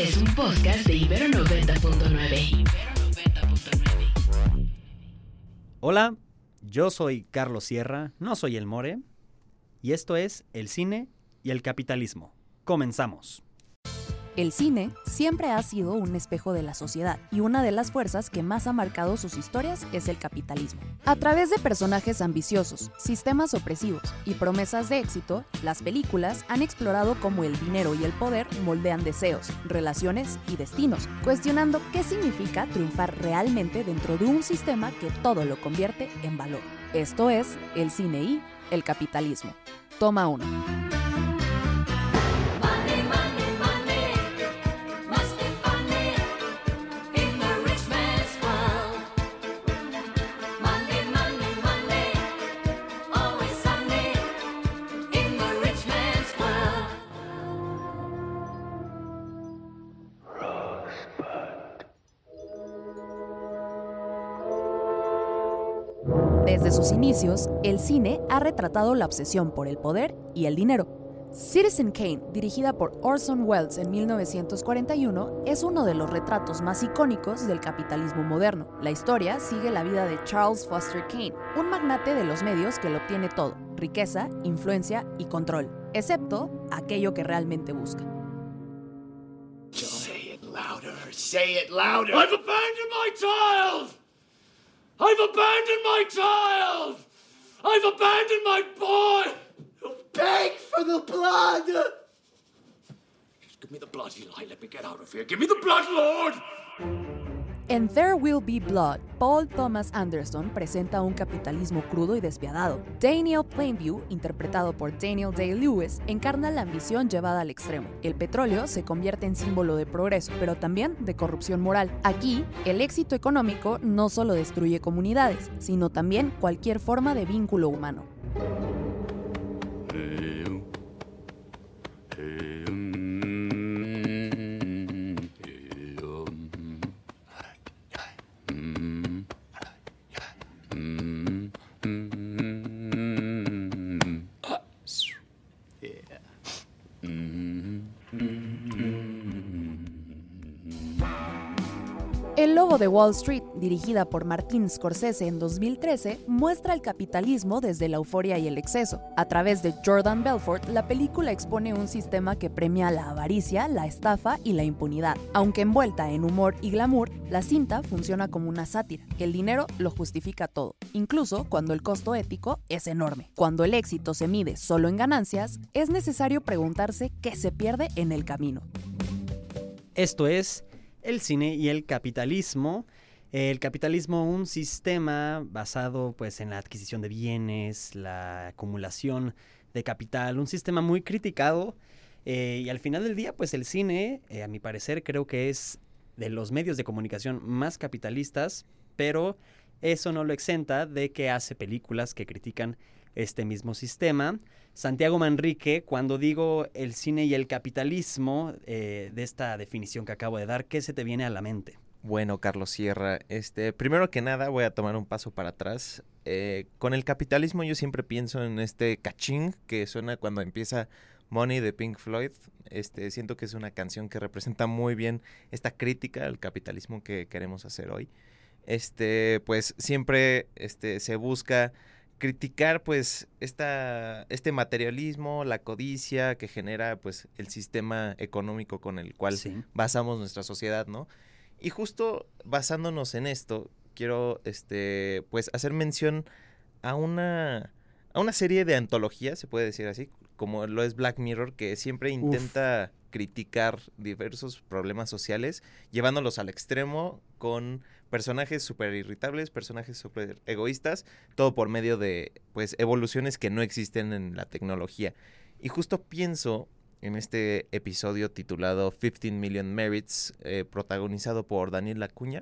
es un podcast de Ibero 90.9. Hola, yo soy Carlos Sierra, no soy el More, y esto es El Cine y el Capitalismo. Comenzamos. El cine siempre ha sido un espejo de la sociedad y una de las fuerzas que más ha marcado sus historias es el capitalismo. A través de personajes ambiciosos, sistemas opresivos y promesas de éxito, las películas han explorado cómo el dinero y el poder moldean deseos, relaciones y destinos, cuestionando qué significa triunfar realmente dentro de un sistema que todo lo convierte en valor. Esto es El Cine y el Capitalismo. Toma 1. Desde sus inicios, el cine ha retratado la obsesión por el poder y el dinero. Citizen Kane, dirigida por Orson Welles en 1941, es uno de los retratos más icónicos del capitalismo moderno. La historia sigue la vida de Charles Foster Kane, un magnate de los medios que lo obtiene todo: riqueza, influencia y control, excepto aquello que realmente busca. Say it louder, say it louder. I've abandoned my child! I've abandoned my child! I've abandoned my boy! Beg for the blood! Just give me the blood, Eli. Let me get out of here. Give me the blood, Lord! En There Will Be Blood, Paul Thomas Anderson presenta un capitalismo crudo y despiadado. Daniel Plainview, interpretado por Daniel Day-Lewis, encarna la ambición llevada al extremo. El petróleo se convierte en símbolo de progreso, pero también de corrupción moral. Aquí, el éxito económico no solo destruye comunidades, sino también cualquier forma de vínculo humano. El Lobo de Wall Street, dirigida por Martin Scorsese en 2013, muestra el capitalismo desde la euforia y el exceso. A través de Jordan Belfort, la película expone un sistema que premia la avaricia, la estafa y la impunidad. Aunque envuelta en humor y glamour, la cinta funciona como una sátira. El dinero lo justifica todo, incluso cuando el costo ético es enorme. Cuando el éxito se mide solo en ganancias, es necesario preguntarse qué se pierde en el camino. Esto es El Cine y el Capitalismo. El capitalismo, un sistema basado pues en la adquisición de bienes, la acumulación de capital, un sistema muy criticado, y al final del día pues el cine, a mi parecer, creo que es de los medios de comunicación más capitalistas, pero eso no lo exenta de que hace películas que critican este mismo sistema. Santiago Manrique, cuando digo el cine y el capitalismo, de esta definición que acabo de dar, ¿qué se te viene a la mente? Bueno, Carlos Sierra, primero que nada voy a tomar un paso para atrás. Con el capitalismo yo siempre pienso en este cachín que suena cuando empieza Money de Pink Floyd. Siento que es una canción que representa muy bien esta crítica al capitalismo que queremos hacer hoy. Pues siempre se busca criticar pues este materialismo, la codicia que genera pues el sistema económico con el cual basamos nuestra sociedad, ¿no? Y justo basándonos en esto, quiero pues hacer mención a una serie de antologías, se puede decir así, como lo es Black Mirror, que siempre intenta criticar diversos problemas sociales, llevándolos al extremo con personajes súper irritables, personajes súper egoístas, todo por medio de pues evoluciones que no existen en la tecnología. Y justo pienso en este episodio titulado 15 Million Merits, protagonizado por Daniel Acuña.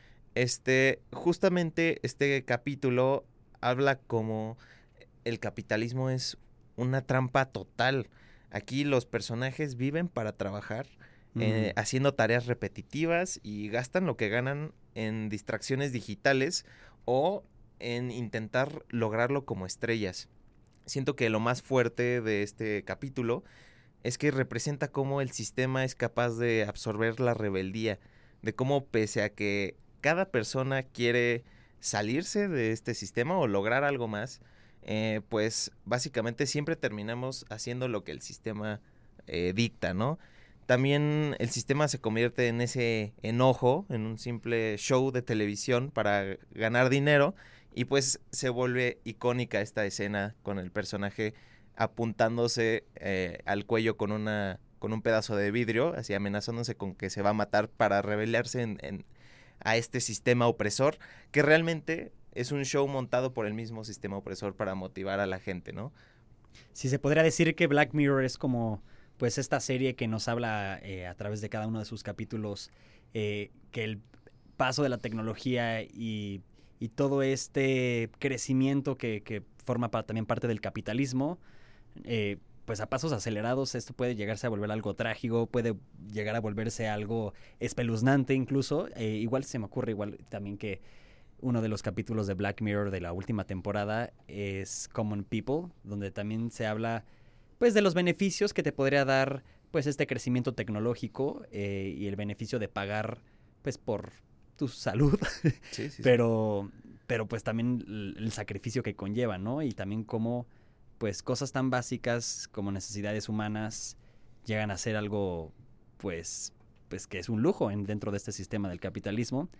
Justamente este capítulo habla como el capitalismo es una trampa total. Aquí los personajes viven para trabajar, haciendo tareas repetitivas y gastan lo que ganan en distracciones digitales o en intentar lograrlo como estrellas. Siento que lo más fuerte de este capítulo es que representa cómo el sistema es capaz de absorber la rebeldía, de cómo pese a que cada persona quiere salirse de este sistema o lograr algo más, pues básicamente siempre terminamos haciendo lo que el sistema dicta, ¿no? También el sistema se convierte en ese enojo, en un simple show de televisión para ganar dinero, y pues se vuelve icónica esta escena con el personaje apuntándose al cuello con un pedazo de vidrio, así amenazándose con que se va a matar para rebelarse a este sistema opresor, que realmente es un show montado por el mismo sistema opresor para motivar a la gente, ¿no? Sí, se podría decir que Black Mirror es como pues esta serie que nos habla a través de cada uno de sus capítulos, que el paso de la tecnología y todo este crecimiento que forma también parte del capitalismo, pues a pasos acelerados esto puede llegarse a volver algo trágico, puede llegar a volverse algo espeluznante incluso. Igual se me ocurre igual también que uno de los capítulos de Black Mirror de la última temporada es Common People, donde también se habla pues de los beneficios que te podría dar pues este crecimiento tecnológico y el beneficio de pagar pues por tu salud, Sí, sí, pero pues también el sacrificio que conlleva, ¿no? Y también cómo pues cosas tan básicas como necesidades humanas llegan a ser algo pues que es un lujo dentro de este sistema del capitalismo.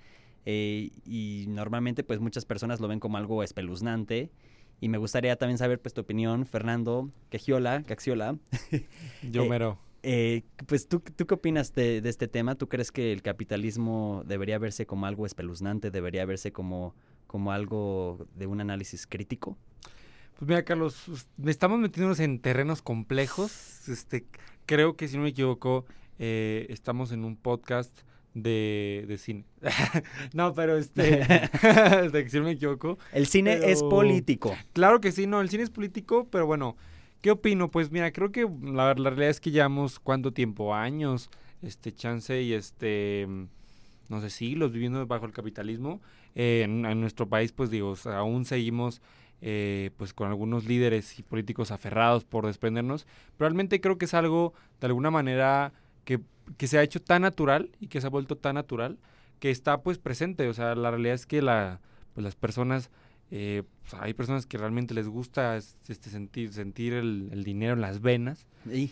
Y normalmente pues muchas personas lo ven como algo espeluznante, y me gustaría también saber pues tu opinión, Fernando Caxiola. Yo mero. Pues ¿tú qué opinas de este tema? ¿Tú crees que el capitalismo debería verse como algo espeluznante, debería verse como algo de un análisis crítico? Pues mira, Carlos, estamos metiéndonos en terrenos complejos. Creo que si no me equivoco, estamos en un podcast de cine. No, pero si no me equivoco. El cine es político. Claro que sí, no, el cine es político, pero bueno, ¿qué opino? Pues mira, creo que la realidad es que llevamos ¿cuánto tiempo? Años, chance y no sé, siglos viviendo bajo el capitalismo. En nuestro país, pues digo, aún seguimos pues con algunos líderes y políticos aferrados por desprendernos. Pero realmente creo que es algo, de alguna manera, que se ha hecho tan natural y que se ha vuelto tan natural que está pues presente. O sea, la realidad es que pues las personas, pues, hay personas que realmente les gusta sentir el dinero en las venas.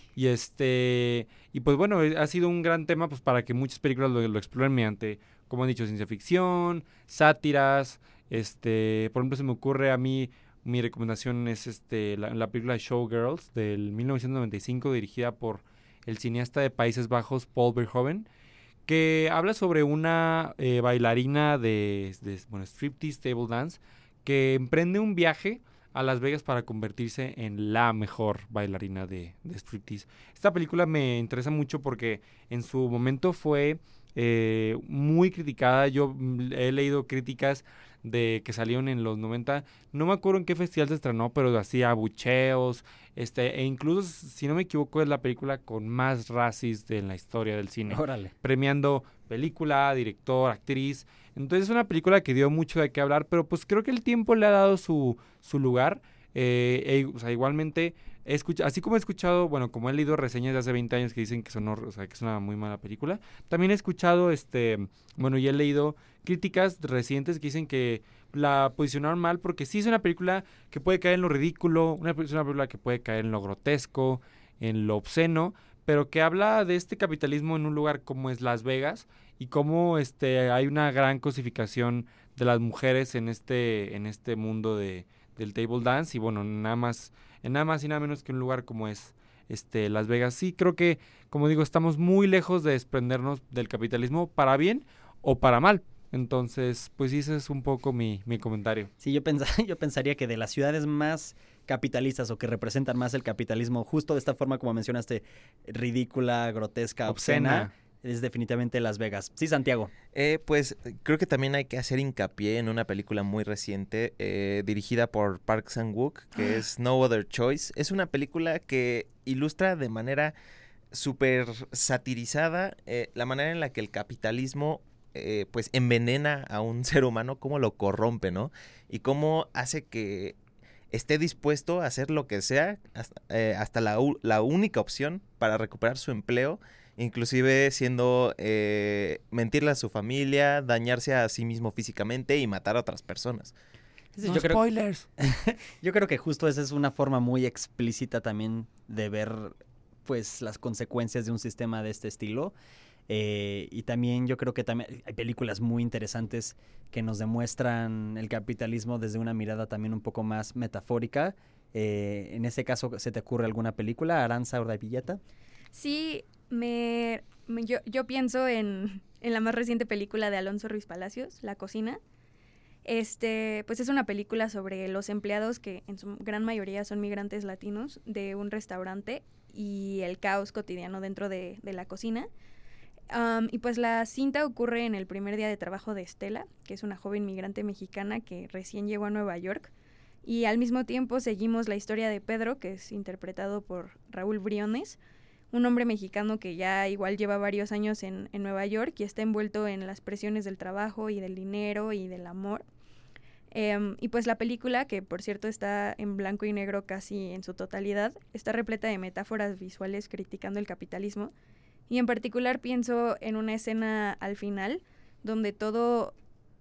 Y pues bueno, ha sido un gran tema pues para que muchas películas lo exploren mediante, como han dicho, ciencia ficción, sátiras. Por ejemplo, se me ocurre a mí, mi recomendación es la película Showgirls del 1995, dirigida por el cineasta de Países Bajos, Paul Verhoeven, que habla sobre una bailarina de striptease, table dance, que emprende un viaje a Las Vegas para convertirse en la mejor bailarina de striptease. Esta película me interesa mucho porque en su momento fue muy criticada. Yo he leído críticas de que salieron en los 90, no me acuerdo en qué festival se estrenó, pero hacía abucheos, e incluso, si no me equivoco, es la película con más racis en la historia del cine. Órale. Premiando película, director, actriz. Entonces es una película que dio mucho de qué hablar, pero pues creo que el tiempo le ha dado su lugar. O sea, igualmente, así como he escuchado, bueno, como he leído reseñas de hace 20 años que dicen que que es una muy mala película, también he escuchado, y he leído críticas recientes que dicen que la posicionaron mal porque sí es una película que puede caer en lo ridículo, es una película que puede caer en lo grotesco, en lo obsceno, pero que habla de este capitalismo en un lugar como es Las Vegas y cómo hay una gran cosificación de las mujeres en este mundo del table dance, y bueno, nada más y nada menos que un lugar como es Las Vegas. Sí, creo que, como digo, estamos muy lejos de desprendernos del capitalismo para bien o para mal. Entonces, pues ese es un poco mi comentario. Sí, yo pensaría que de las ciudades más capitalistas o que representan más el capitalismo, justo de esta forma como mencionaste, ridícula, grotesca, obscena, es definitivamente Las Vegas. Sí, Santiago. Pues creo que también hay que hacer hincapié en una película muy reciente dirigida por Park Chan-wook, que es No Other Choice. Es una película que ilustra de manera súper satirizada la manera en la que el capitalismo pues envenena a un ser humano, cómo lo corrompe, ¿no? Y cómo hace que esté dispuesto a hacer lo que sea, hasta la única opción para recuperar su empleo, inclusive siendo mentirle a su familia, dañarse a sí mismo físicamente y matar a otras personas. Sí, No yo creo- spoilers. Yo creo que justo esa es una forma muy explícita también de ver pues las consecuencias de un sistema de este estilo. Y también yo creo que también hay películas muy interesantes que nos demuestran el capitalismo desde una mirada también un poco más metafórica. En ese caso, ¿se te ocurre alguna película, Aranza Urdapilleta? Sí, yo pienso en la más reciente película de Alonso Ruiz Palacios, La Cocina. Pues es una película sobre los empleados, que en su gran mayoría son migrantes latinos, de un restaurante y el caos cotidiano dentro de la cocina. Y pues la cinta ocurre en el primer día de trabajo de Estela, que es una joven migrante mexicana que recién llegó a Nueva York. Y al mismo tiempo seguimos la historia de Pedro, que es interpretado por Raúl Briones, un hombre mexicano que ya igual lleva varios años en Nueva York y está envuelto en las presiones del trabajo y del dinero y del amor. Y pues la película, que por cierto está en blanco y negro casi en su totalidad, está repleta de metáforas visuales criticando el capitalismo. Y en particular pienso en una escena al final donde todo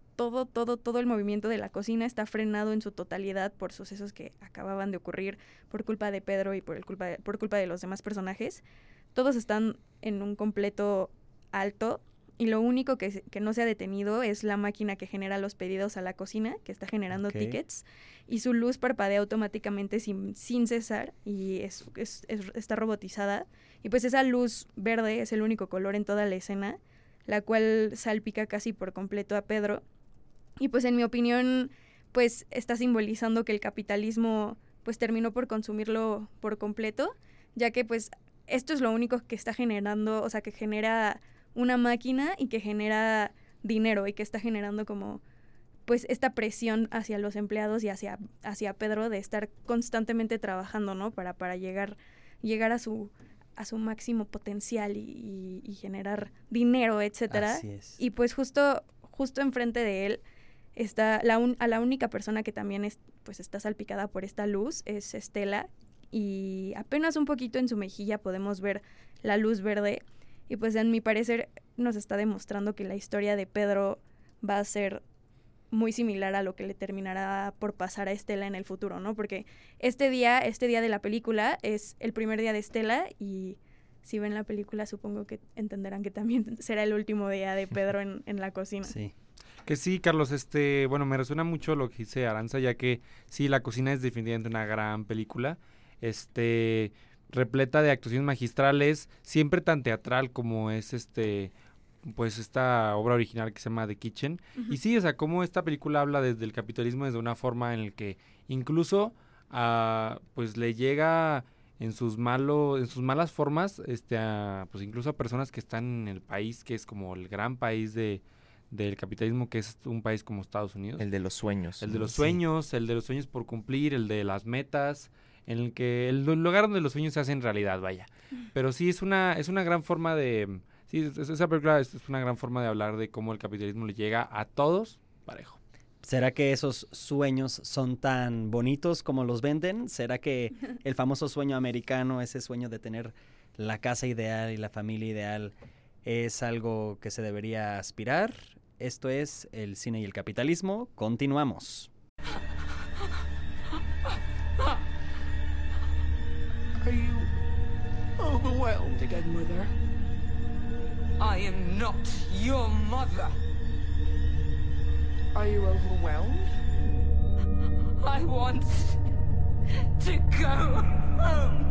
el movimiento de la cocina está frenado en su totalidad por sucesos que acababan de ocurrir por culpa de Pedro y por culpa de los demás personajes. Todos están en un completo alto y lo único que no se ha detenido es la máquina que genera los pedidos a la cocina, que está generando tickets, y su luz parpadea automáticamente sin cesar y está robotizada. Y pues esa luz verde es el único color en toda la escena, la cual salpica casi por completo a Pedro. Y pues en mi opinión, pues está simbolizando que el capitalismo pues terminó por consumirlo por completo, ya que pues esto es lo único que está generando, o sea, que genera una máquina y que genera dinero y que está generando como pues esta presión hacia los empleados y hacia Pedro de estar constantemente trabajando, ¿no? Para llegar a su máximo potencial y generar dinero, etcétera. Así es. Y pues justo enfrente de él está la única persona que también pues está salpicada por esta luz, es Estela, y apenas un poquito en su mejilla podemos ver la luz verde. Y pues en mi parecer nos está demostrando que la historia de Pedro va a ser muy similar a lo que le terminará por pasar a Estela en el futuro, ¿no? Porque este día de la película es el primer día de Estela, y si ven la película supongo que entenderán que también será el último día de Pedro en la cocina. Sí. Que sí, Carlos, bueno, me resuena mucho lo que dice Aranza, ya que sí, La Cocina es definitivamente una gran película, repleta de actuaciones magistrales, siempre tan teatral como es pues esta obra original que se llama The Kitchen. Uh-huh. Y sí, o sea, cómo esta película habla desde el capitalismo desde una forma en la que incluso pues le llega en sus malas formas, pues incluso a personas que están en el país que es como el gran país del capitalismo, que es un país como Estados Unidos. El de los sueños. El de los sueños, el de los sueños por cumplir, el de las metas, en el que el lugar donde los sueños se hacen realidad, vaya. Pero sí es una gran forma de... Sí, esa película es una gran forma de hablar de cómo el capitalismo le llega a todos parejo. ¿Será que esos sueños son tan bonitos como los venden? ¿Será que el famoso sueño americano, ese sueño de tener la casa ideal y la familia ideal, es algo que se debería aspirar? Esto es El Cine y el Capitalismo. Continuamos. Are you overwhelmed again, Mother? I am not your mother. Are you overwhelmed? I want to go home.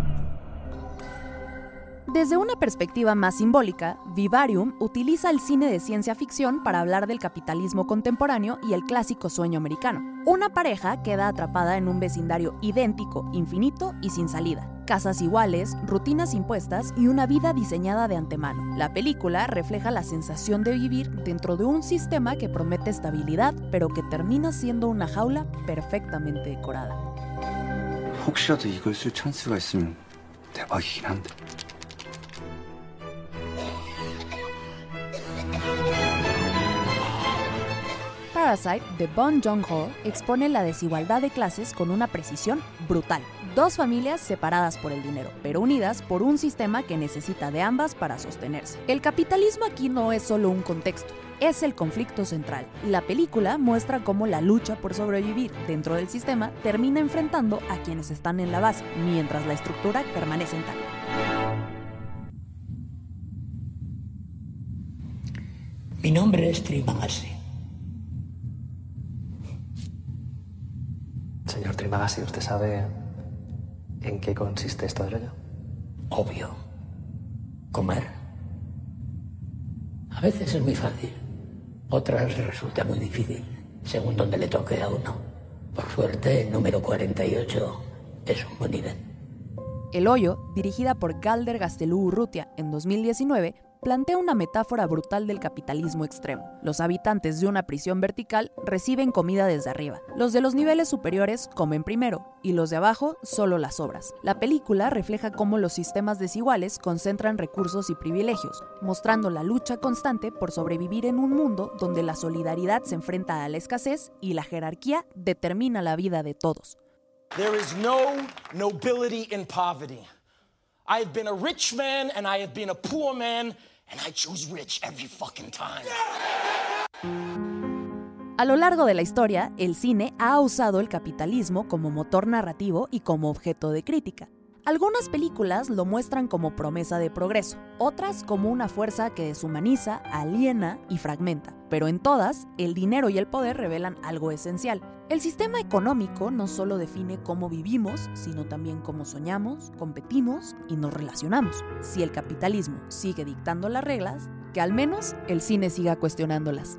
Desde una perspectiva más simbólica, Vivarium utiliza el cine de ciencia ficción para hablar del capitalismo contemporáneo y el clásico sueño americano. Una pareja queda atrapada en un vecindario idéntico, infinito y sin salida. Casas iguales, rutinas impuestas y una vida diseñada de antemano. La película refleja la sensación de vivir dentro de un sistema que promete estabilidad, pero que termina siendo una jaula perfectamente decorada. 혹시라도 이걸 쓸 찬스가 있으면 대박이긴 한데. Para Parasite, de Bong Joon-ho, expone la desigualdad de clases con una precisión brutal. Dos familias separadas por el dinero, pero unidas por un sistema que necesita de ambas para sostenerse. El capitalismo aquí no es solo un contexto, es el conflicto central. La película muestra cómo la lucha por sobrevivir dentro del sistema termina enfrentando a quienes están en la base, mientras la estructura permanece intacta. Mi nombre es Trimagasi. Señor Trimagasi, ¿usted sabe en qué consiste esto del hoyo? Obvio. Comer. A veces es muy fácil. Otras resulta muy difícil, según donde le toque a uno. Por suerte, el número 48 es un buen nivel. El hoyo, dirigida por Galder Gaztelu Urrutia en 2019, plantea una metáfora brutal del capitalismo extremo. Los habitantes de una prisión vertical reciben comida desde arriba. Los de los niveles superiores comen primero y los de abajo solo las sobras. La película refleja cómo los sistemas desiguales concentran recursos y privilegios, mostrando la lucha constante por sobrevivir en un mundo donde la solidaridad se enfrenta a la escasez y la jerarquía determina la vida de todos. There is no nobility in poverty. I have been a rich man and I have been a poor man, and I choose rich every fucking time. A lo largo de la historia, el cine ha usado el capitalismo como motor narrativo y como objeto de crítica. Algunas películas lo muestran como promesa de progreso, otras como una fuerza que deshumaniza, aliena y fragmenta. Pero en todas, el dinero y el poder revelan algo esencial. El sistema económico no solo define cómo vivimos, sino también cómo soñamos, competimos y nos relacionamos. Si el capitalismo sigue dictando las reglas, que al menos el cine siga cuestionándolas.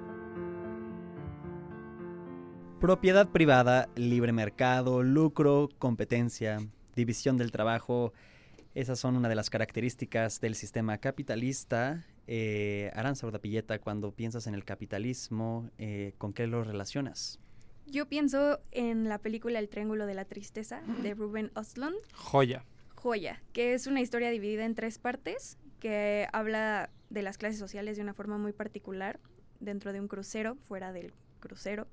Propiedad privada, libre mercado, lucro, competencia, división del trabajo, esas son una de las características del sistema capitalista. Arantxa Urdapilleta, cuando piensas en el capitalismo, ¿con qué lo relacionas? Yo pienso en la película El Triángulo de la Tristeza, de Ruben Östlund. Joya, Que es una historia dividida en 3 partes, que habla de las clases sociales de una forma muy particular, dentro de un crucero, fuera del crucero.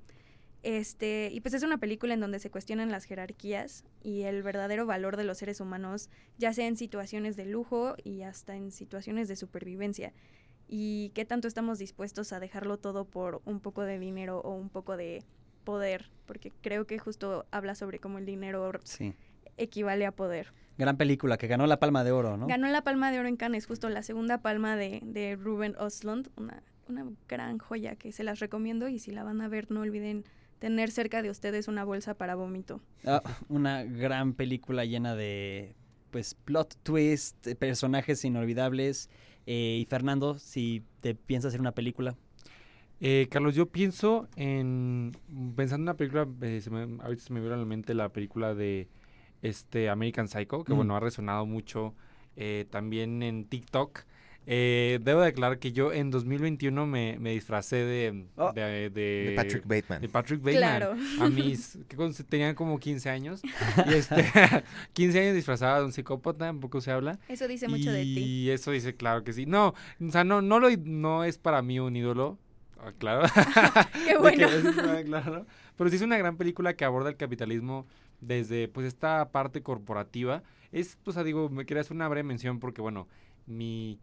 Y pues es una película en donde se cuestionan las jerarquías y el verdadero valor de los seres humanos, ya sea en situaciones de lujo y hasta en situaciones de supervivencia. Y qué tanto estamos dispuestos a dejarlo todo por un poco de dinero o un poco de poder, porque creo que justo habla sobre cómo el dinero equivale a poder. Gran película que ganó la Palma de Oro, ¿no? Ganó la Palma de Oro en Cannes, justo la segunda palma de Ruben Östlund, una gran joya que se las recomiendo, y si la van a ver no olviden tener cerca de ustedes una bolsa para vómito. Una gran película llena de plot twist, personajes inolvidables. Y Fernando, si te piensas hacer una película. Carlos, yo pienso pensando en una película, ahorita se me vino a la mente la película de American Psycho, que ha resonado mucho también en TikTok. Debo declarar que yo en 2021 me disfracé de Patrick Bateman. De Patrick Bateman. Claro. A mis, tenían como 15 años. Y 15 años disfrazada de un psicópata, tampoco se habla. Eso dice mucho de ti. Y eso dice, claro que sí. No, o sea, no es para mí un ídolo. Claro. Qué bueno. Claro. Pero sí es una gran película que aborda el capitalismo desde esta parte corporativa. Me quería hacer una breve mención porque, mi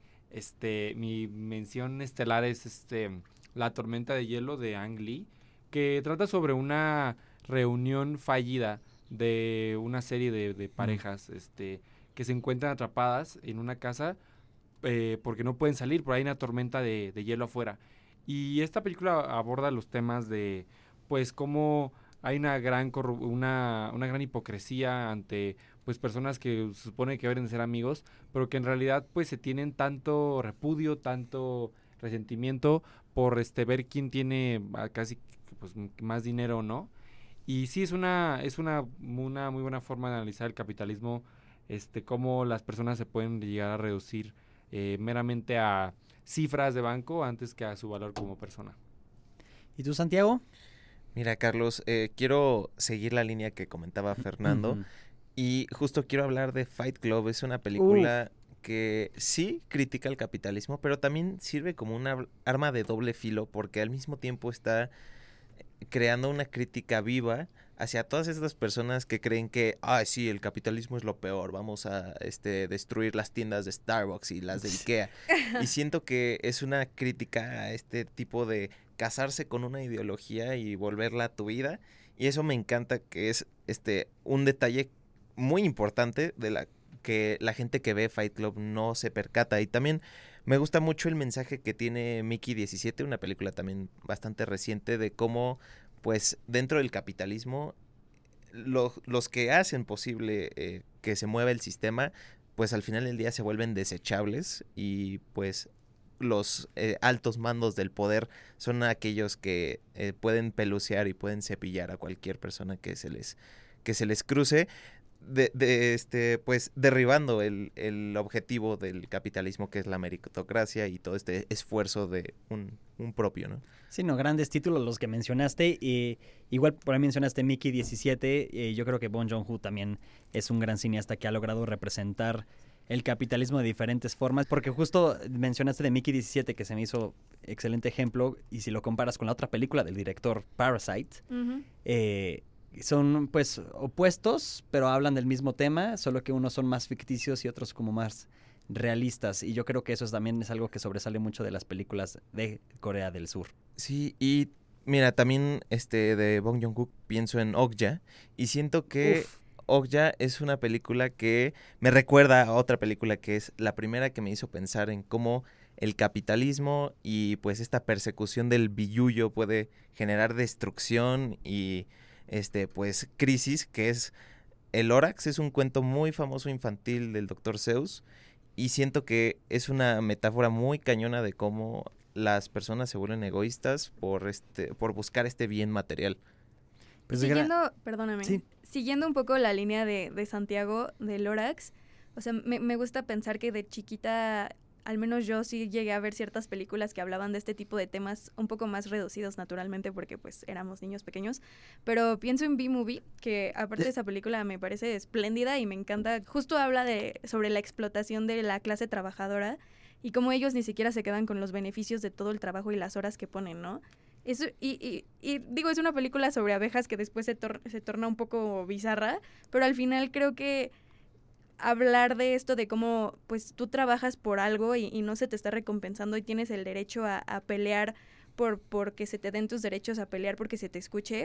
mención estelar es La tormenta de hielo de Ang Lee, que trata sobre una reunión fallida de una serie de parejas que se encuentran atrapadas en una casa porque no pueden salir, por ahí hay una tormenta de hielo afuera. Y esta película aborda los temas de cómo hay una gran hipocresía ante personas que se supone que deben ser amigos, pero que en realidad se tienen tanto repudio, tanto resentimiento por ver quién tiene casi más dinero o no. Y sí es una muy buena forma de analizar el capitalismo, cómo las personas se pueden llegar a reducir meramente a cifras de banco antes que a su valor como persona. ¿Y tú, Santiago? Mira, Carlos, quiero seguir la línea que comentaba Fernando. Y justo quiero hablar de Fight Club. Es una película que sí critica el capitalismo, pero también sirve como una arma de doble filo, porque al mismo tiempo está creando una crítica viva hacia todas estas personas que creen que, sí, el capitalismo es lo peor, vamos a destruir las tiendas de Starbucks y las de Ikea. Y siento que es una crítica a este tipo de casarse con una ideología y volverla a tu vida. Y eso me encanta, que es un detalle muy importante de que la gente que ve Fight Club no se percata. Y también me gusta mucho el mensaje que tiene Mickey 17, una película también bastante reciente, de cómo, pues, dentro del capitalismo, los que hacen posible que se mueva el sistema, pues al final del día se vuelven desechables, y pues los altos mandos del poder son aquellos que pueden pelucear y pueden cepillar a cualquier persona que se les cruce, pues derribando el objetivo del capitalismo, que es la meritocracia y todo este esfuerzo de un propio, ¿no? Sí, no, grandes títulos los que mencionaste. Igual por ahí mencionaste Mickey 17. Yo creo que Bong Joon-ho también es un gran cineasta que ha logrado representar el capitalismo de diferentes formas, porque justo mencionaste de Mickey 17, que se me hizo excelente ejemplo, y si lo comparas con la otra película del director, Parasite, son pues opuestos, pero hablan del mismo tema, solo que unos son más ficticios y otros como más realistas, y yo creo que eso también es algo que sobresale mucho de las películas de Corea del Sur. Sí, y mira, también de Bong Joon-ho pienso en Okja, y siento que Okja es una película que me recuerda a otra película que es la primera que me hizo pensar en cómo el capitalismo y pues esta persecución del billullo puede generar destrucción y pues crisis, que es El Órax. Es un cuento muy famoso infantil del Dr. Seuss, y siento que es una metáfora muy cañona de cómo las personas se vuelven egoístas por buscar este bien material. Pues siguiendo un poco la línea de Santiago, del Órax, o sea, me gusta pensar que de chiquita, al menos yo sí llegué a ver ciertas películas que hablaban de este tipo de temas un poco más reducidos naturalmente, porque pues éramos niños pequeños, pero pienso en B-Movie, que aparte de esa película me parece espléndida y me encanta. Justo habla sobre la explotación de la clase trabajadora y cómo ellos ni siquiera se quedan con los beneficios de todo el trabajo y las horas que ponen, ¿no? Eso, y digo, es una película sobre abejas que después se torna un poco bizarra, pero al final creo que hablar de esto, de cómo pues tú trabajas por algo y no se te está recompensando y tienes el derecho a pelear por que se te den tus derechos, a pelear porque se te escuche,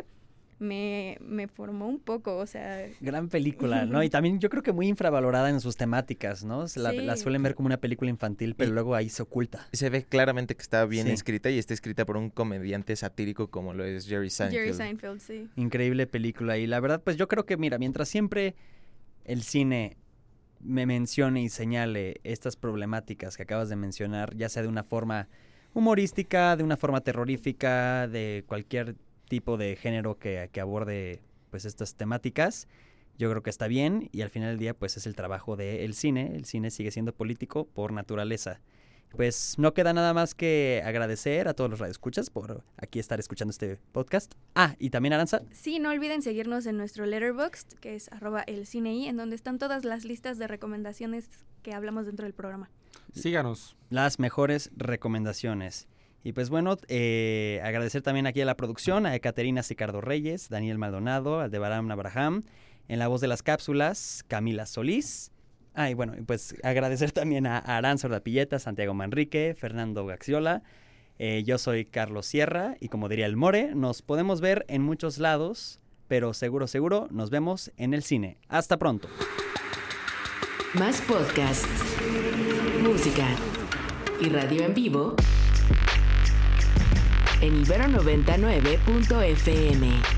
me formó un poco, o sea... Gran película, ¿no? Y también yo creo que muy infravalorada en sus temáticas, ¿no? La suelen ver como una película infantil, pero luego ahí se oculta. Se ve claramente que está bien escrita, y está escrita por un comediante satírico como lo es Jerry Seinfeld. Jerry Seinfeld, sí. Increíble película, y la verdad, pues yo creo que, mira, mientras siempre el cine me mencione y señale estas problemáticas que acabas de mencionar, ya sea de una forma humorística, de una forma terrorífica, de cualquier tipo de género que aborde pues estas temáticas, yo creo que está bien, y al final del día pues es el trabajo del cine. El cine sigue siendo político por naturaleza. Pues no queda nada más que agradecer a todos los radioescuchas por aquí estar escuchando este podcast. Y también, Aranza. Sí, no olviden seguirnos en nuestro Letterboxd, que es @elcinei, en donde están todas las listas de recomendaciones que hablamos dentro del programa. Síganos. Las mejores recomendaciones. Y pues bueno, agradecer también aquí a la producción, a Ekaterina Sicardo Reyes, Daniel Maldonado, Aldebaran Abraham, en la voz de las cápsulas, Camila Solís. Y bueno, pues agradecer también a Aranza Ordapilleta, Santiago Manrique, Fernando Gaxiola. Yo soy Carlos Sierra, y como diría el More, nos podemos ver en muchos lados, pero seguro nos vemos en el cine. Hasta pronto. Más podcasts, música y radio en vivo en Ibero 99.fm.